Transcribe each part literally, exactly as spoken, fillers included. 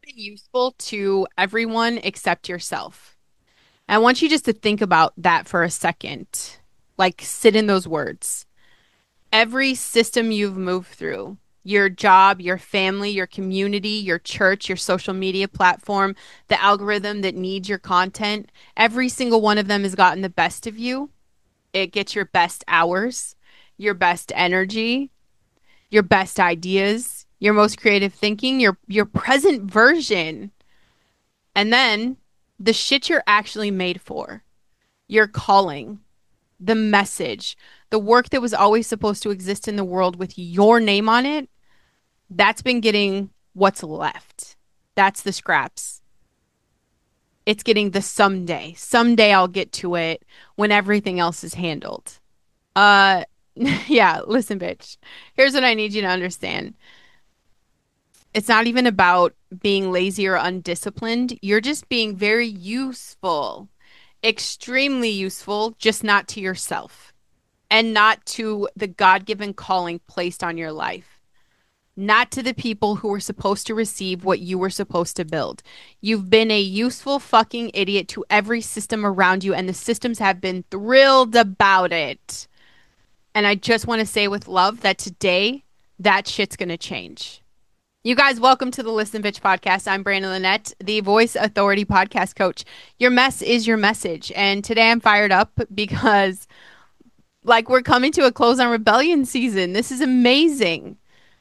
useful to everyone except yourself. I want you just to think about that for a second. Like, sit in those words. Every system you've moved through, your job, your family, your community, your church, your social media platform, the algorithm that needs your content, every single one of them has gotten the best of you. It gets your best hours, your best energy, your best ideas, your most creative thinking, your your present version. And then the shit you're actually made for, your calling, the message, the work that was always supposed to exist in the world with your name on it, that's been getting what's left. That's the scraps. It's getting the someday. Someday I'll get to it when everything else is handled. Uh, yeah, listen, bitch. Here's what I need you to understand. It's not even about being lazy or undisciplined. You're just being very useful, extremely useful, just not to yourself and not to the God given calling placed on your life, not to the people who were supposed to receive what you were supposed to build. You've been a useful fucking idiot to every system around you, and the systems have been thrilled about it. And I just want to say with love that today, that shit's going to change. You guys, welcome to the Listen Bitch podcast. I'm Brandon Lynette, the Voice Authority podcast coach. Your mess is your message. And today I'm fired up because, like, we're coming to a close on rebellion season. This is amazing.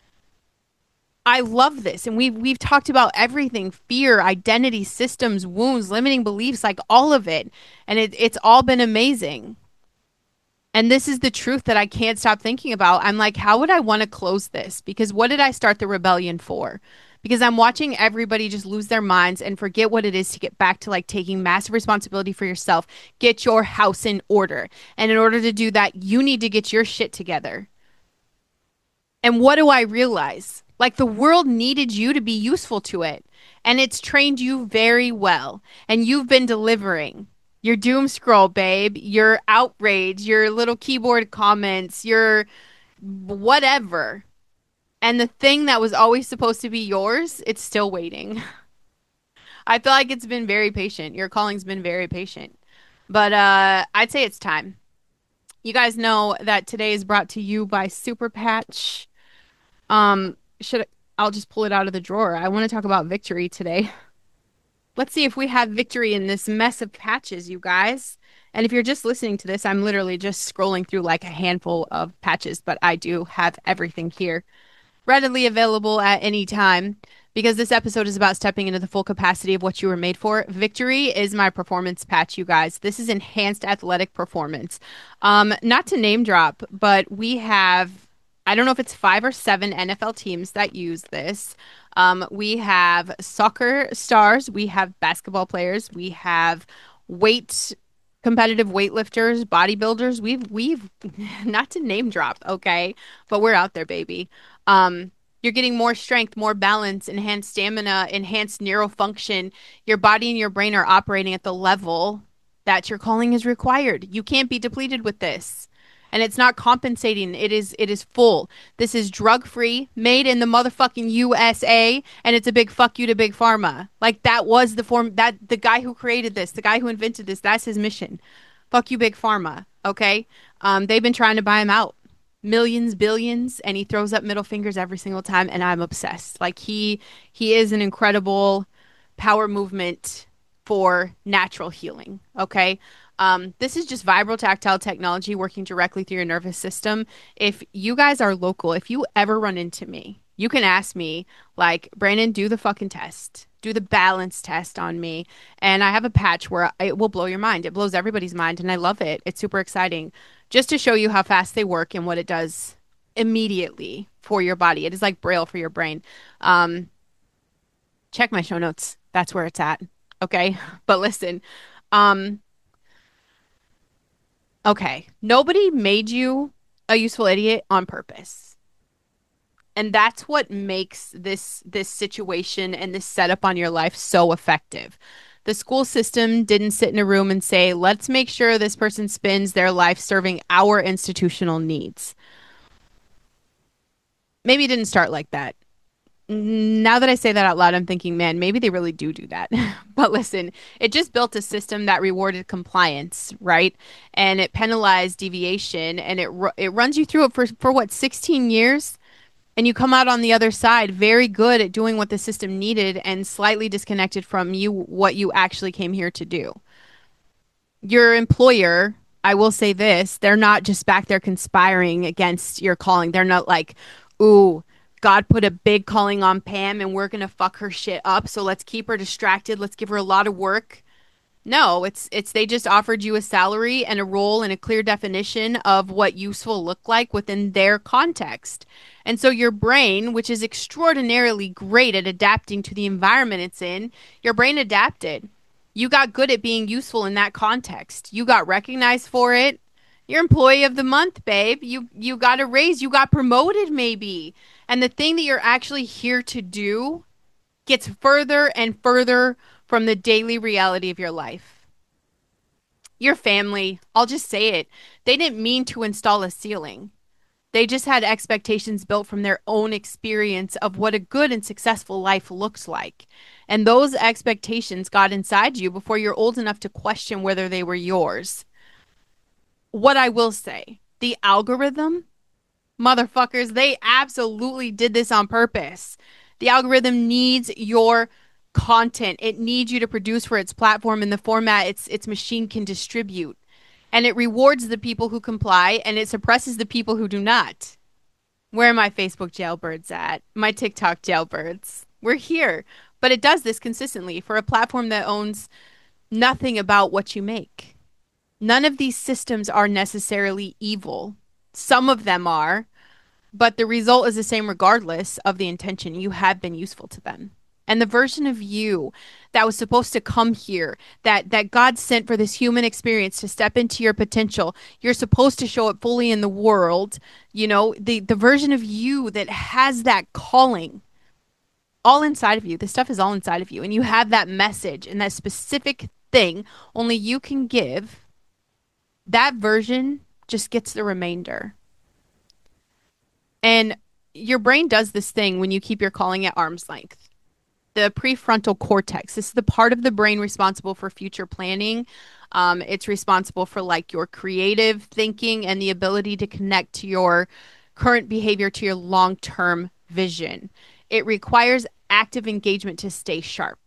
I love this. And we've we've talked about everything: fear, identity, systems, wounds, limiting beliefs, like all of it. And it, it's all been amazing. And this is the truth that I can't stop thinking about. I'm like, how would I want to close this? Because what did I start the rebellion for? Because I'm watching everybody just lose their minds and forget what it is to get back to like taking massive responsibility for yourself. Get your house in order. And in order to do that, you need to get your shit together. And what do I realize? Like, the world needed you to be useful to it. And it's trained you very well. And you've been delivering your doom scroll, babe, your outrage, your little keyboard comments, your whatever. And the thing that was always supposed to be yours, it's still waiting. I feel like it's been very patient. Your calling's been very patient. But uh, I'd say it's time. You guys know that today is brought to you by Super Patch. Um, should I, I'll just pull it out of the drawer. I want to talk about victory today. Let's see if we have victory in this mess of patches, you guys. And if you're just listening to this, I'm literally just scrolling through like a handful of patches, but I do have everything here readily available at any time because this episode is about stepping into the full capacity of what you were made for. Victory is my performance patch, you guys. This is enhanced athletic performance. Um, not to name drop, but we have, I don't know if it's five or seven N F L teams that use this. Um, we have soccer stars, we have basketball players, we have weight competitive weightlifters, bodybuilders. We've we've not to name drop, okay, but we're out there, baby. Um, you're getting more strength, more balance, enhanced stamina, enhanced neural function. Your body and your brain are operating at the level that your calling is required. You can't be depleted with this. And it's not compensating. It is it is full. This is drug free, made in the motherfucking U S A, and it's a big fuck you to big pharma. Like, that was the form that the guy who created this, the guy who invented this, that's his mission. Fuck you, big pharma. Okay, um, they've been trying to buy him out, millions, billions, and he throws up middle fingers every single time. And I'm obsessed. Like, he he is an incredible power movement for natural healing. Okay. Um, this is just vibral tactile technology working directly through your nervous system. If you guys are local, if you ever run into me, you can ask me, like, Brandon, do the fucking test. Do the balance test on me. And I have a patch where it will blow your mind. It blows everybody's mind, and I love it. It's super exciting. Just to show you how fast they work and what it does immediately for your body. It is like Braille for your brain. Um, check my show notes. That's where it's at. Okay. But listen, um, okay. Nobody made you a useful idiot on purpose. And that's what makes this this situation and this setup on your life so effective. The school system didn't sit in a room and say, let's make sure this person spends their life serving our institutional needs. Maybe it didn't start like that. Now that I say that out loud, I'm thinking, man, maybe they really do do that. But listen, it just built a system that rewarded compliance, right? And it penalized deviation, and it ru- it runs you through it for for what, sixteen years, and you come out on the other side very good at doing what the system needed and slightly disconnected from you what you actually came here to do. Your employer, I will say this, they're not just back there conspiring against your calling. They're not like, ooh, God put a big calling on Pam and we're going to fuck her shit up. So let's keep her distracted. Let's give her a lot of work. No, it's it's they just offered you a salary and a role and a clear definition of what useful look like within their context. And so your brain, which is extraordinarily great at adapting to the environment it's in, your brain adapted. You got good at being useful in that context. You got recognized for it. You're employee of the month, babe. You you got a raise, you got promoted maybe. And the thing that you're actually here to do gets further and further from the daily reality of your life. Your family, I'll just say it, they didn't mean to install a ceiling. They just had expectations built from their own experience of what a good and successful life looks like. And those expectations got inside you before you're old enough to question whether they were yours. What I will say, the algorithm, motherfuckers, they absolutely did this on purpose. The algorithm needs your content. It needs you to produce for its platform in the format its its machine can distribute. And it rewards the people who comply and it suppresses the people who do not. Where are my Facebook jailbirds at? My TikTok jailbirds. We're here. But it does this consistently for a platform that owns nothing about what you make. None of these systems are necessarily evil. Some of them are, but the result is the same regardless of the intention. You have been useful to them. And the version of you that was supposed to come here, that that God sent for this human experience to step into your potential, you're supposed to show it fully in the world. You know, the the version of you that has that calling all inside of you. This stuff is all inside of you, and you have that message and that specific thing only you can give. That version just gets the remainder. And your brain does this thing when you keep your calling at arm's length. The prefrontal cortex, this is the part of the brain responsible for future planning. Um, it's responsible for like your creative thinking and the ability to connect to your current behavior to your long-term vision. It requires active engagement to stay sharp.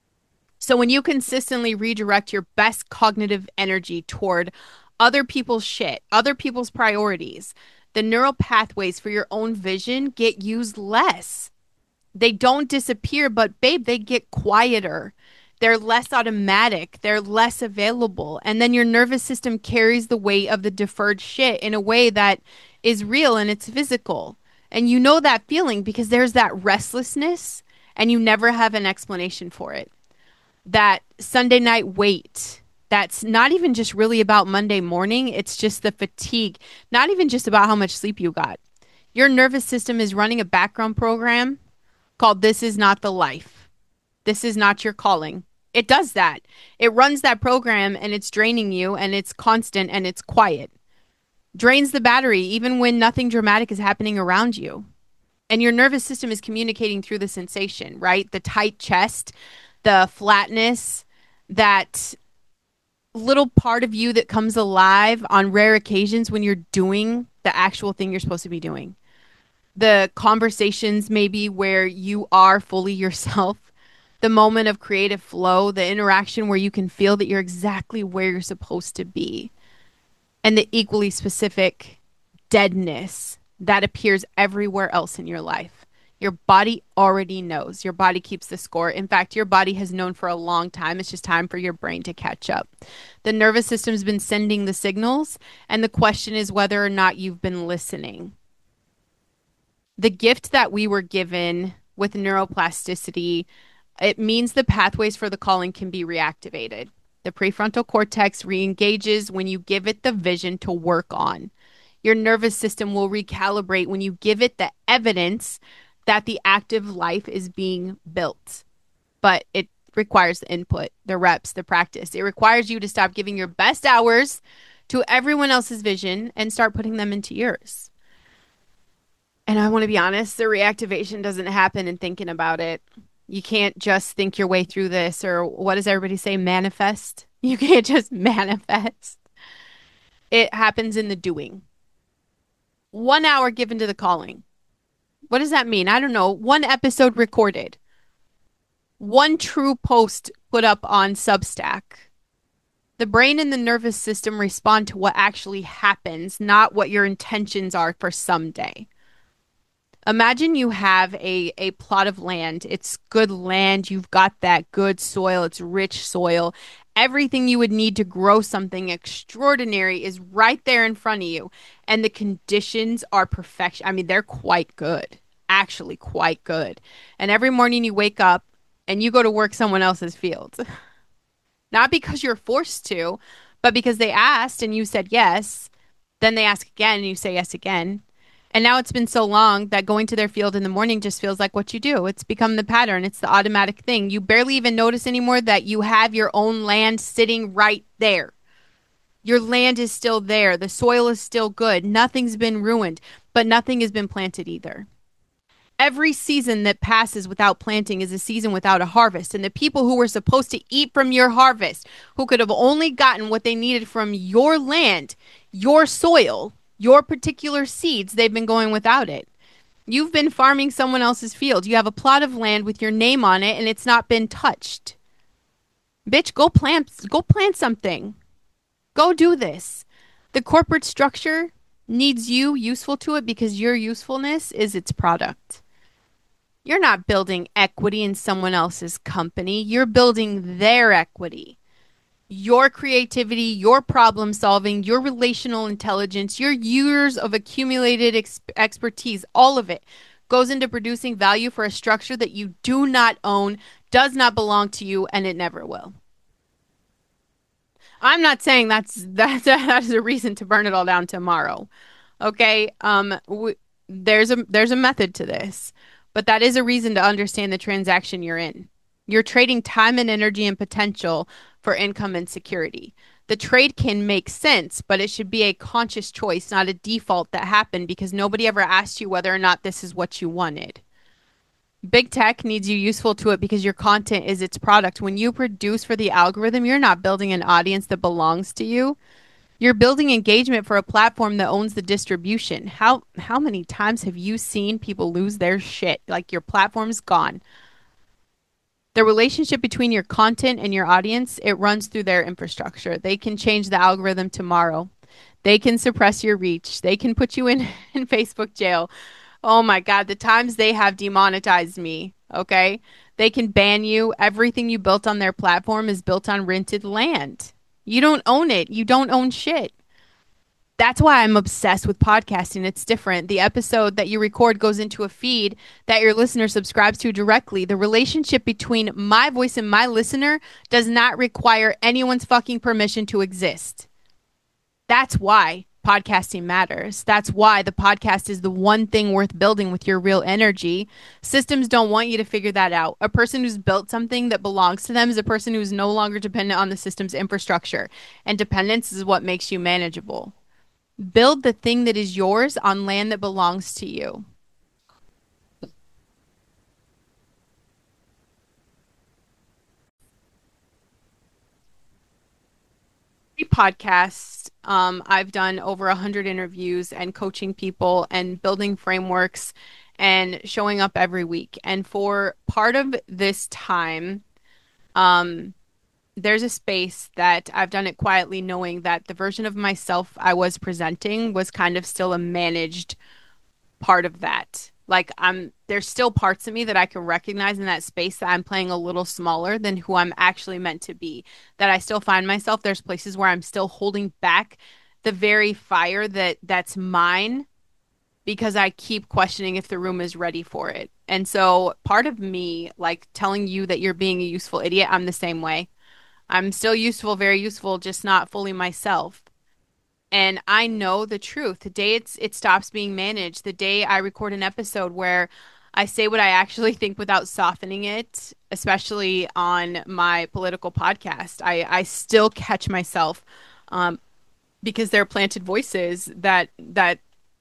So when you consistently redirect your best cognitive energy toward other people's shit, other people's priorities, the neural pathways for your own vision get used less. They don't disappear, but babe, they get quieter. They're less automatic. They're less available. And then your nervous system carries the weight of the deferred shit in a way that is real and it's physical. And you know that feeling because there's that restlessness and you never have an explanation for it. That Sunday night wait. That's not even just really about Monday morning. It's just the fatigue, not even just about how much sleep you got. Your nervous system is running a background program called This Is Not the Life. This is not your calling. It does that. It runs that program and it's draining you and it's constant and it's quiet. Drains the battery even when nothing dramatic is happening around you. And your nervous system is communicating through the sensation, right? The tight chest, the flatness, that little part of you that comes alive on rare occasions when you're doing the actual thing you're supposed to be doing. The conversations maybe where you are fully yourself, the moment of creative flow, the interaction where you can feel that you're exactly where you're supposed to be, and the equally specific deadness that appears everywhere else in your life. Your body already knows. Your body keeps the score. In fact, your body has known for a long time. It's just time for your brain to catch up. The nervous system's been sending the signals, and the question is whether or not you've been listening. The gift that we were given with neuroplasticity, it means the pathways for the calling can be reactivated. The prefrontal cortex re-engages when you give it the vision to work on. Your nervous system will recalibrate when you give it the evidence that the active life is being built. But it requires the input, the reps, the practice. It requires you to stop giving your best hours to everyone else's vision and start putting them into yours. And I want to be honest, the reactivation doesn't happen in thinking about it. You can't just think your way through this, or what does everybody say? Manifest. You can't just manifest. It happens in the doing. One hour given to the calling. What does that mean? I don't know. One episode recorded. One true post put up on Substack. The brain and the nervous system respond to what actually happens, not what your intentions are for someday. Imagine you have a, a plot of land. It's good land. You've got that good soil. It's rich soil. Everything you would need to grow something extraordinary is right there in front of you. And the conditions are perfection. I mean, they're quite good, actually, quite good. And every morning you wake up and you go to work someone else's fields. Not because you're forced to, but because they asked and you said yes. Then they ask again and you say yes again. And now it's been so long that going to their field in the morning just feels like what you do. It's become the pattern. It's the automatic thing. You barely even notice anymore that you have your own land sitting right there. Your land is still there. The soil is still good. Nothing's been ruined, but nothing has been planted either. Every season that passes without planting is a season without a harvest. And the people who were supposed to eat from your harvest, who could have only gotten what they needed from your land, your soil, your particular seeds, they've been going without it. You've been farming someone else's field. You have a plot of land with your name on it and it's not been touched. Bitch, go plant go plant something. Go do this. The corporate structure needs you useful to it because your usefulness is its product. You're not building equity in someone else's company. You're building their equity. Your creativity, your problem solving, your relational intelligence, your years of accumulated ex- expertise, all of it goes into producing value for a structure that you do not own, does not belong to you, and it never will. I'm not saying that's that's that's a reason to burn it all down tomorrow. Okay? Um w- there's a there's a method to this, but that is a reason to understand the transaction you're in. You're trading time and energy and potential for income and security. The trade can make sense, but it should be a conscious choice, not a default that happened because nobody ever asked you whether or not this is what you wanted. Big tech needs you useful to it because your content is its product. When you produce for the algorithm, you're not building an audience that belongs to you. You're building engagement for a platform that owns the distribution. How how many times have you seen people lose their shit? Like your platform's gone. The relationship between your content and your audience, it runs through their infrastructure. They can change the algorithm tomorrow. They can suppress your reach. They can put you in, in Facebook jail. Oh my God, the times they have demonetized me, okay? They can ban you. Everything you built on their platform is built on rented land. You don't own it. You don't own shit. That's why I'm obsessed with podcasting. It's different. The episode that you record goes into a feed that your listener subscribes to directly. The relationship between my voice and my listener does not require anyone's fucking permission to exist. That's why podcasting matters. That's why the podcast is the one thing worth building with your real energy. Systems don't want you to figure that out. A person who's built something that belongs to them is a person who's no longer dependent on the system's infrastructure. And dependence is what makes you manageable. Build the thing that is yours on land that belongs to you. Podcast. Um, I've done over a hundred interviews and coaching people and building frameworks and showing up every week. And for part of this time, um, there's a space that I've done it quietly, knowing that the version of myself I was presenting was kind of still a managed part of that. Like I'm there's still parts of me that I can recognize in that space that I'm playing a little smaller than who I'm actually meant to be. That I still find myself there's places where I'm still holding back the very fire that that's mine because I keep questioning if the room is ready for it. And so part of me like telling you that you're being a useful idiot, I'm the same way. I'm still useful, very useful, just not fully myself. And I know the truth. The day it's it stops being managed, the day I record an episode where I say what I actually think without softening it, especially on my political podcast, I, I still catch myself um, because they're planted voices that that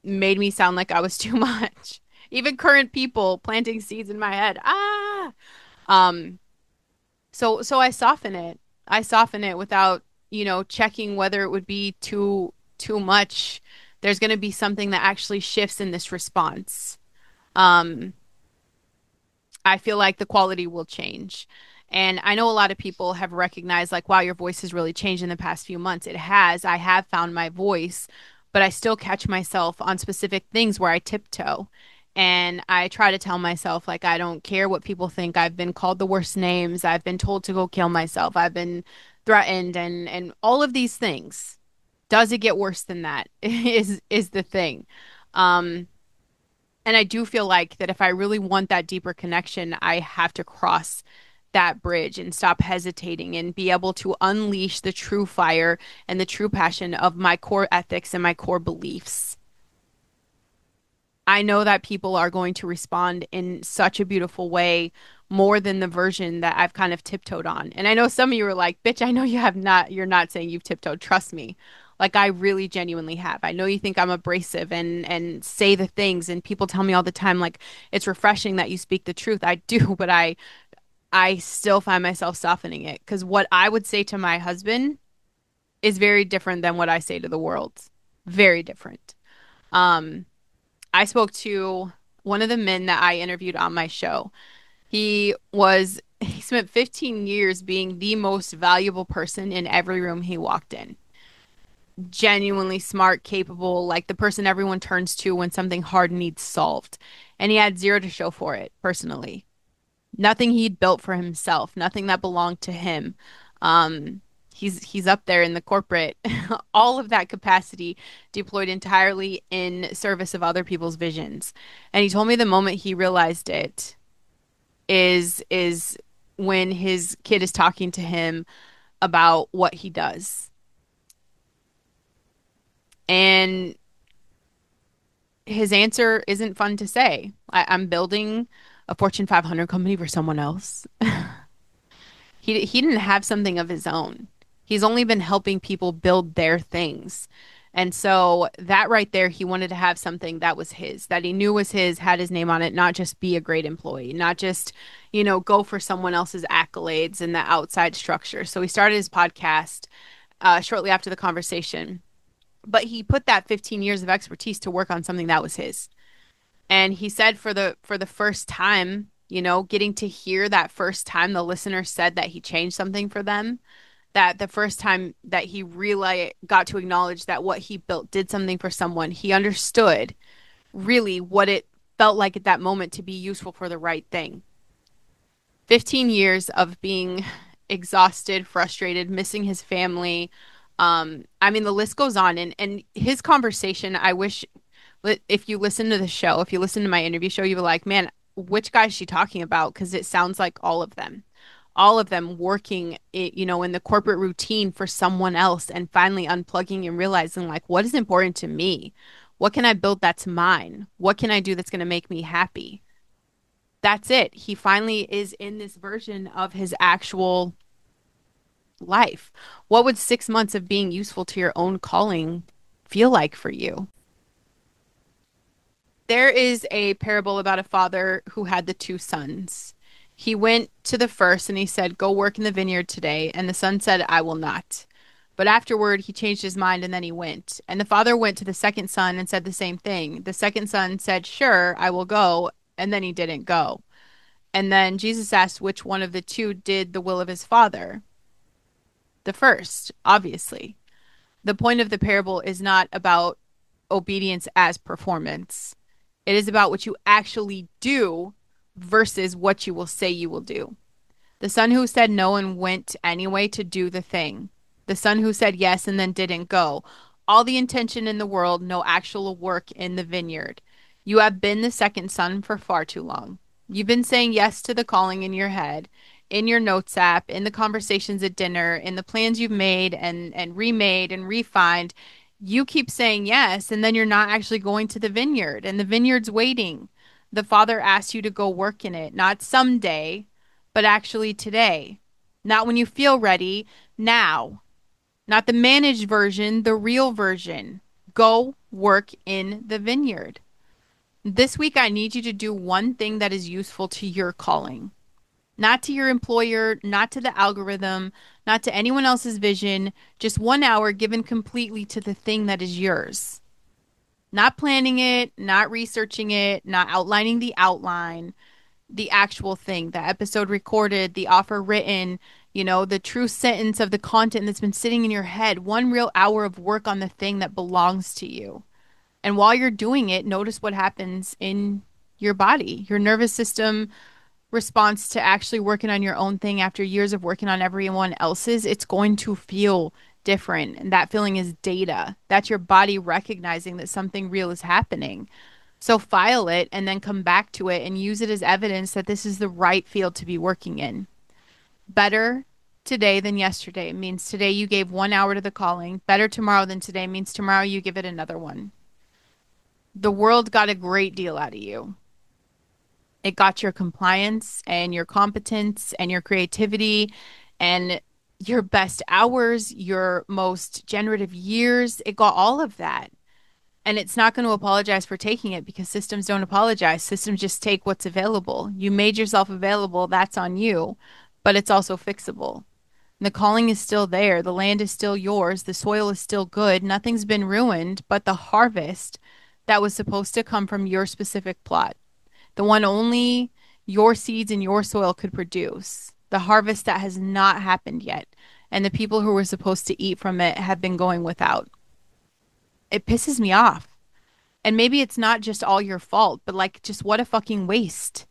made me sound like I was too much. Even current people planting seeds in my head. Ah. Um, so so I soften it. I soften it without, you know, checking whether it would be too too much. There's going to be something that actually shifts in this response. Um, I feel like the quality will change. And I know a lot of people have recognized, like, wow, your voice has really changed in the past few months. It has. I have found my voice, but I still catch myself on specific things where I tiptoe. And I try to tell myself, like, I don't care what people think. I've been called the worst names. I've been told to go kill myself. I've been threatened and and all of these things. Does it get worse than that? Is is the thing. Um, and I do feel like that if I really want that deeper connection, I have to cross that bridge and stop hesitating and be able to unleash the true fire and the true passion of my core ethics and my core beliefs. I know that people are going to respond in such a beautiful way more than the version that I've kind of tiptoed on. And I know some of you are like, bitch, I know you have not, you're not saying you've tiptoed. Trust me. Like I really genuinely have. I know you think I'm abrasive and and say the things and people tell me all the time like it's refreshing that you speak the truth. I do, but I I still find myself softening it because what I would say to my husband is very different than what I say to the world. Very different. Um I spoke to one of the men that I interviewed on my show. He was, he spent fifteen years being the most valuable person in every room he walked in. Genuinely smart, capable, like the person everyone turns to when something hard needs solved. And he had zero to show for it personally. Nothing he'd built for himself, nothing that belonged to him. Um, he's he's up there in the corporate, all of that capacity deployed entirely in service of other people's visions. And he told me the moment he realized it is is when his kid is talking to him about what he does. And his answer isn't fun to say. I, I'm building a Fortune five hundred company for someone else. He he didn't have something of his own. He's only been helping people build their things. And so that right there, he wanted to have something that was his, that he knew was his, had his name on it, not just be a great employee, not just, you know, go for someone else's accolades and the outside structure. So he started his podcast uh, shortly after the conversation. But he put that fifteen years of expertise to work on something that was his. And he said for the for the first time, you know, getting to hear that first time the listener said that he changed something for them, that the first time that he really got to acknowledge that what he built did something for someone, he understood really what it felt like at that moment to be useful for the right thing. fifteen years of being exhausted, frustrated, missing his family. Um, I mean, the list goes on. And, and his conversation, I wish if you listen to the show, if you listen to my interview show, you were like, man, which guy is she talking about? Because it sounds like all of them, all of them working, it, you know, in the corporate routine for someone else and finally unplugging and realizing, like, what is important to me? What can I build that's mine? What can I do that's going to make me happy? That's it. He finally is in this version of his actual life. What would six months of being useful to your own calling feel like for you? There is a parable about a father who had the two sons. He went to the first and he said, go work in the vineyard today. And the son said, I will not. But afterward, he changed his mind and then he went. And the father went to the second son and said the same thing. The second son said, sure, I will go. And then he didn't go. And then Jesus asked which one of the two did the will of his father. The first, obviously. The point of the parable is not about obedience as performance. It is about what you actually do versus what you will say you will do. The son who said no and went anyway to do the thing. The son who said yes and then didn't go. All the intention in the world, no actual work in the vineyard. You have been the second son for far too long. You've been saying yes to the calling in your head, in your notes app, in the conversations at dinner, in the plans you've made and, and remade and refined. You keep saying yes, and then you're not actually going to the vineyard, and the vineyard's waiting. The Father asks you to go work in it, not someday, but actually today. Not when you feel ready, now. Not the managed version, the real version. Go work in the vineyard. This week, I need you to do one thing that is useful to your calling, not to your employer, not to the algorithm, not to anyone else's vision, just one hour given completely to the thing that is yours. Not planning it, not researching it, not outlining the outline, the actual thing, the episode recorded, the offer written, you know, the true sentence of the content that's been sitting in your head, one real hour of work on the thing that belongs to you. And while you're doing it, notice what happens in your body, your nervous system response to actually working on your own thing after years of working on everyone else's. It's going to feel different. And that feeling is data. That's your body recognizing that something real is happening. So file it and then come back to it and use it as evidence that this is the right field to be working in. Better today than yesterday means today you gave one hour to the calling. Better tomorrow than today means tomorrow you give it another one. The world got a great deal out of you. It got your compliance and your competence and your creativity and your best hours, your most generative years. It got all of that. And it's not going to apologize for taking it because systems don't apologize. Systems just take what's available. You made yourself available. That's on you. But it's also fixable. The calling is still there. The land is still yours. The soil is still good. Nothing's been ruined, but the harvest that was supposed to come from your specific plot, the one only your seeds and your soil could produce, the harvest that has not happened yet, and the people who were supposed to eat from it have been going without. It pisses me off. And maybe it's not just all your fault, but like, just what a fucking waste.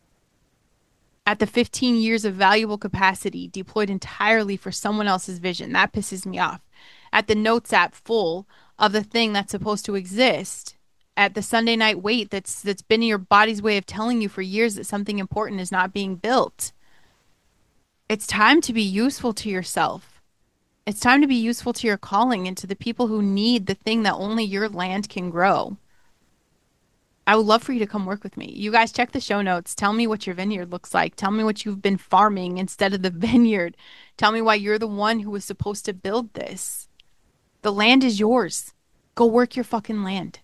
At the fifteen years of valuable capacity deployed entirely for someone else's vision, that pisses me off. At the notes app full of the thing that's supposed to exist, at the Sunday night wait that's that's been in your body's way of telling you for years that something important is not being built. It's time to be useful to yourself. It's time to be useful to your calling and to the people who need the thing that only your land can grow. I would love for you to come work with me. You guys check the show notes. Tell me what your vineyard looks like. Tell me what you've been farming instead of the vineyard. Tell me why you're the one who was supposed to build this. The land is yours. Go work your fucking land.